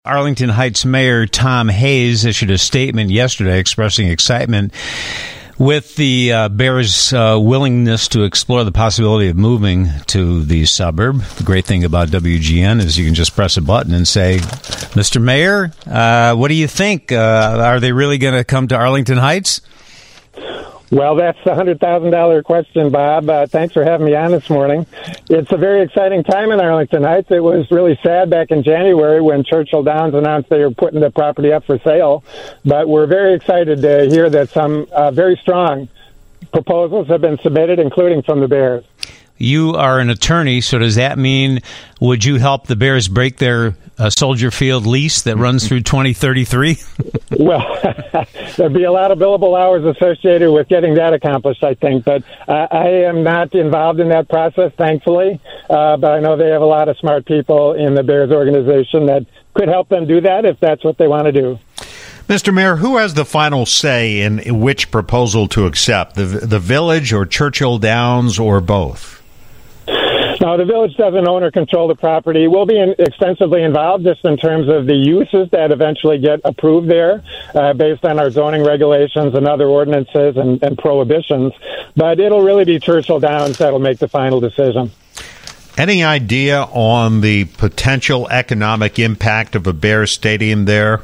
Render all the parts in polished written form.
Arlington Heights Mayor Tom Hayes issued a statement yesterday expressing excitement with the Bears' willingness to explore the possibility of moving to the suburb. The great thing about WGN is you can just press a button and say, Mr. Mayor, what do you think? Are they really going to come to Arlington Heights? Well, that's the $100,000 question, Bob. Thanks for having me on this morning. It's a very exciting time in Arlington Heights. It was really sad back in January when Churchill Downs announced they were putting the property up for sale. But we're very excited to hear that some very strong proposals have been submitted, including from the Bears. You are an attorney, so does that mean would you help the Bears break their Soldier Field lease that runs through 2033? Well, there'd be a lot of billable hours associated with getting that accomplished, I think. But I am not involved in that process, thankfully. But I know they have a lot of smart people in the Bears organization that could help them do that if that's what they want to do. Mr. Mayor, who has the final say in which proposal to accept, the Village or Churchill Downs or both? No, the Village doesn't own or control the property. We'll be extensively involved just in terms of the uses that eventually get approved there based on our zoning regulations and other ordinances and prohibitions. But it'll really be Churchill Downs that'll make the final decision. Any idea on the potential economic impact of a Bears stadium there?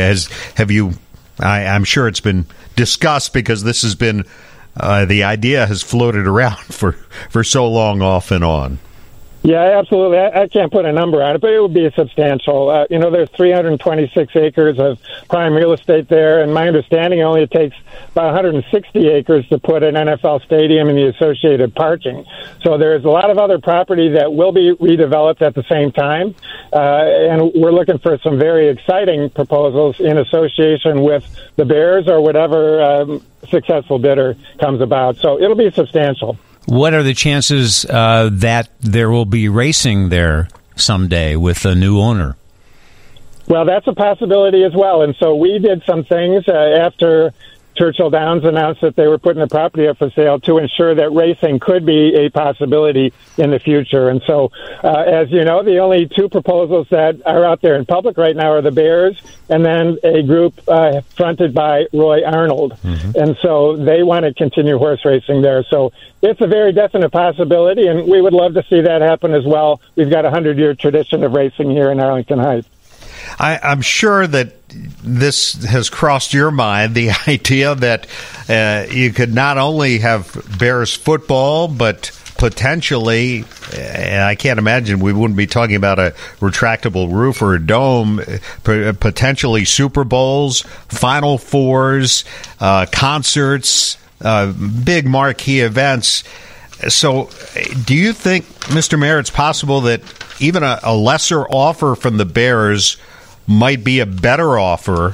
I'm sure it's been discussed because this has been the idea has floated around for so long off and on. Yeah, absolutely. I can't put a number on it, but it would be substantial. There's 326 acres of prime real estate there, and my understanding only it takes about 160 acres to put an NFL stadium and the associated parking. So there's a lot of other property that will be redeveloped at the same time, and we're looking for some very exciting proposals in association with the Bears or whatever successful bidder comes about. So it'll be substantial. What are the chances that there will be racing there someday with a new owner? Well, that's a possibility as well. And so we did some things after Churchill Downs announced that they were putting the property up for sale to ensure that racing could be a possibility in the future. And so, as you know, the only two proposals that are out there in public right now are the Bears and then a group fronted by Roy Arnold. Mm-hmm. And so they want to continue horse racing there. So it's a very definite possibility, and we would love to see that happen as well. We've got a 100-year tradition of racing here in Arlington Heights. I'm sure that this has crossed your mind, the idea that you could not only have Bears football, but potentially, and I can't imagine we wouldn't be talking about a retractable roof or a dome, potentially Super Bowls, Final Fours, concerts, big marquee events. So do you think, Mr. Mayor, it's possible that even a lesser offer from the Bears might be a better offer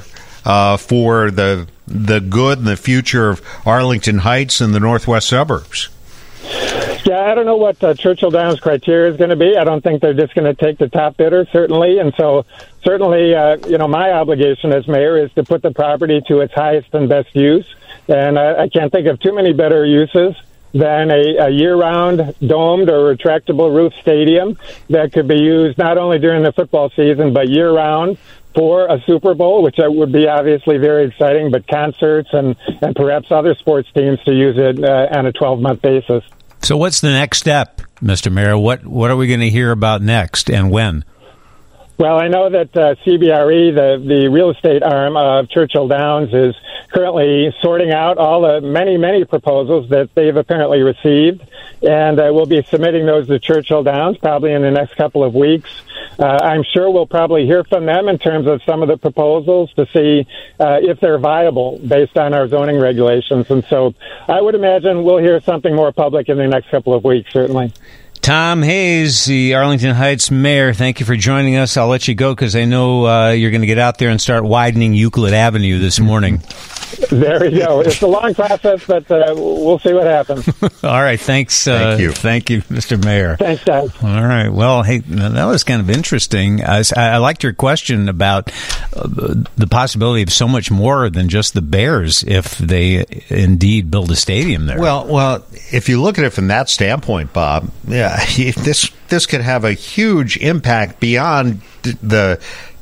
for the good and the future of Arlington Heights and the northwest suburbs? Yeah, I don't know what Churchill Downs' criteria is going to be. I don't think they're just going to take the top bidder, certainly. And so certainly, my obligation as mayor is to put the property to its highest and best use. And I can't think of too many better uses than a year-round domed or retractable roof stadium that could be used not only during the football season, but year-round for a Super Bowl, which would be obviously very exciting, but concerts and perhaps other sports teams to use it on a 12-month basis. So what's the next step, Mr. Mayor? What are we going to hear about next and when? Well, I know that CBRE, the real estate arm of Churchill Downs, is currently sorting out all the many proposals that they've apparently received, and we'll be submitting those to Churchill Downs probably in the next couple of weeks. I'm sure we'll probably hear from them in terms of some of the proposals to see if they're viable based on our zoning regulations. And so I would imagine we'll hear something more public in the next couple of weeks, certainly. Tom Hayes, the Arlington Heights mayor, thank you for joining us. I'll let you go because I know you're going to get out there and start widening Euclid Avenue this morning. There we go. It's a long process, but we'll see what happens. All right. Thanks. Thank you. Thank you, Mr. Mayor. Thanks, guys. All right. Well, hey, that was kind of interesting. I liked your question about the possibility of so much more than just the Bears if they indeed build a stadium there. Well, if you look at it from that standpoint, Bob, yeah, this could have a huge impact beyond the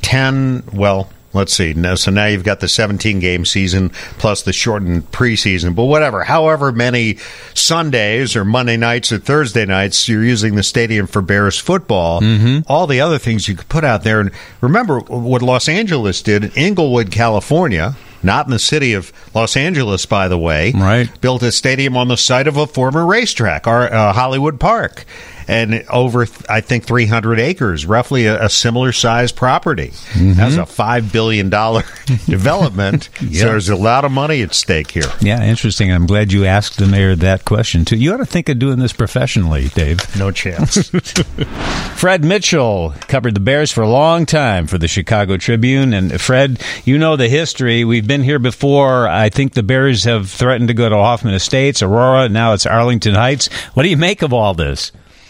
10, well, let's see. So now you've got the 17-game season plus the shortened preseason. But whatever, however many Sundays or Monday nights or Thursday nights you're using the stadium for Bears football, all the other things you could put out there. And remember what Los Angeles did in Inglewood, California, not in the city of Los Angeles, by the way, built a stadium on the site of a former racetrack, Hollywood Park. And over, I think, 300 acres, roughly a similar-sized property. That's a $5 billion development, so there's a lot of money at stake here. Yeah, interesting. I'm glad you asked the mayor that question, too. You ought to think of doing this professionally, Dave. No chance. Fred Mitchell covered the Bears for a long time for the Chicago Tribune. And, Fred, you know the history. We've been here before. I think the Bears have threatened to go to Hoffman Estates, Aurora, now it's Arlington Heights. What do you make of all this?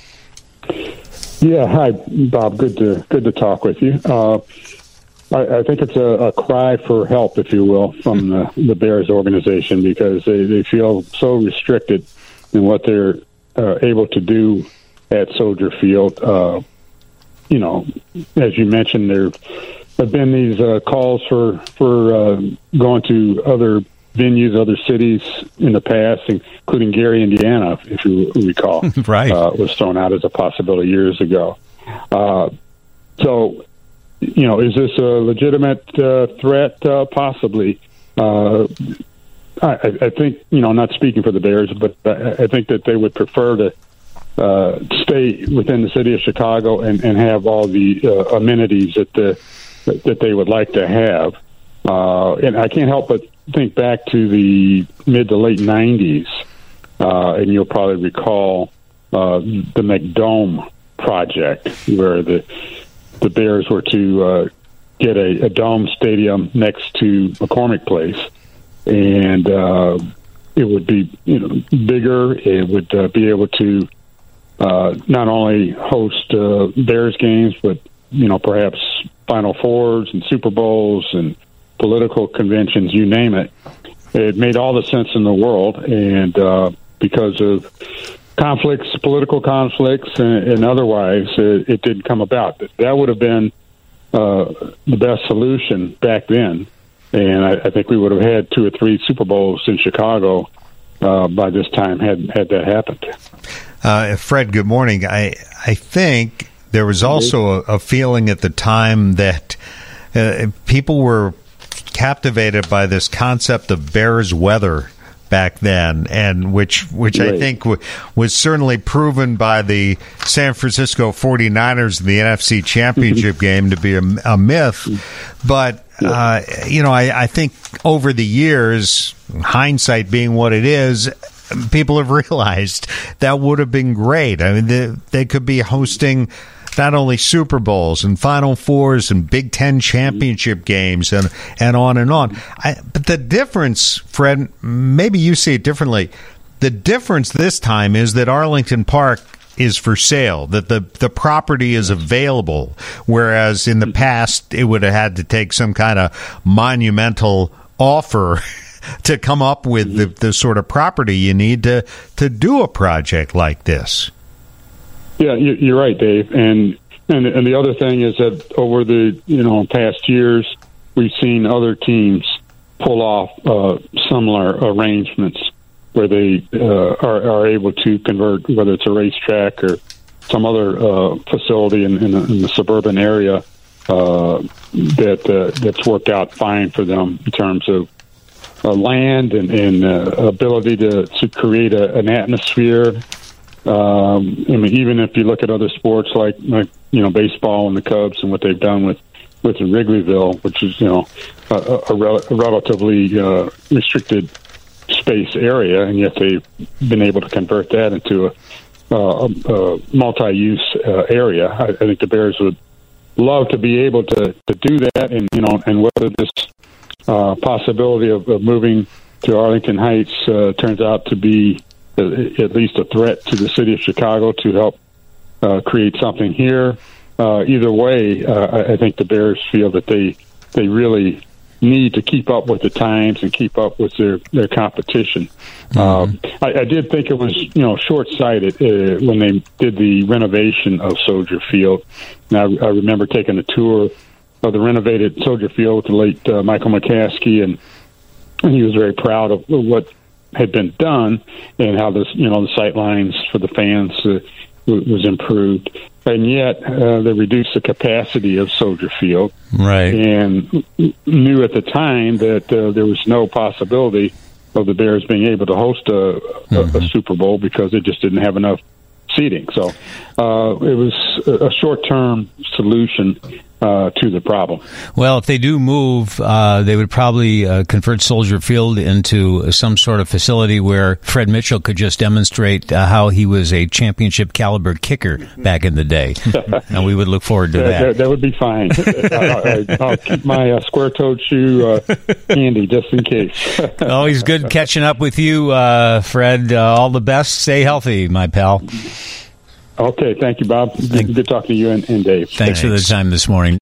Yeah, hi, Bob. Good to talk with you. I think it's a cry for help, if you will, from the Bears organization, because they feel so restricted in what they're able to do at Soldier Field. You know, as you mentioned, there have been these calls for going to other venues, other cities in the past, including Gary, Indiana, if you recall. Was thrown out as a possibility years ago. So, you know, is this a legitimate threat? Possibly. I think, you know, not speaking for the Bears, but I think that they would prefer to stay within the city of Chicago and have all the amenities that they would like to have. And I can't help but think back to the mid to late 90s, and you'll probably recall the McDome project, where the Bears were to get a dome stadium next to McCormick Place, and it would be, you know, bigger. It would be able to not only host Bears games, but, you know, perhaps Final Fours and Super Bowls and political conventions, you name it. It made all the sense in the world, and because of conflicts, political conflicts, and otherwise, it didn't come about. That would have been the best solution back then, and I think we would have had 2 or 3 Super Bowls in Chicago by this time had that happened. Fred, good morning. I think there was also a feeling at the time that people were captivated by this concept of Bears weather back then, and which I think was certainly proven by the San Francisco 49ers in the NFC Championship game to be a myth. But, you know, I think over the years, hindsight being what it is, people have realized that would have been great. I mean, they could be hosting not only Super Bowls and Final Fours and Big Ten championship games and on and on. But the difference, Fred, maybe you see it differently. The difference this time is that Arlington Park is for sale, that the property is available, whereas in the past it would have had to take some kind of monumental offer to come up with the sort of property you need to do a project like this. Yeah, you're right, Dave. And the other thing is that over the past years, we've seen other teams pull off similar arrangements where they are able to convert, whether it's a racetrack or some other facility in the suburban area that's worked out fine for them in terms of land and ability to create an atmosphere. I mean, even if you look at other sports like baseball and the Cubs and what they've done with Wrigleyville, which is a relatively restricted space area, and yet they've been able to convert that into a multi-use area. I think the Bears would love to be able to do that, and whether this possibility of moving to Arlington Heights turns out to be at least a threat to the city of Chicago to help create something here. Either way, I think the Bears feel that they really need to keep up with the times and keep up with their competition. Mm-hmm. I did think it was short-sighted when they did the renovation of Soldier Field. And I remember taking a tour of the renovated Soldier Field with the late Michael McCaskey, and he was very proud of what had been done and how this, the sight lines for the fans was improved. And yet they reduced the capacity of Soldier Field, right? And knew at the time that there was no possibility of the Bears being able to host a Super Bowl because they just didn't have enough seating. So it was a short-term solution to the problem. Well, if they do move, they would probably convert Soldier Field into some sort of facility where Fred Mitchell could just demonstrate how he was a championship caliber kicker back in the day. And we would look forward to that. That would be fine. I'll keep my square-toed shoe handy just in case. Always good catching up with you, Fred. All the best. Stay healthy, my pal. Okay, thank you, Bob. Good talking to you and Dave. Thanks for the time this morning.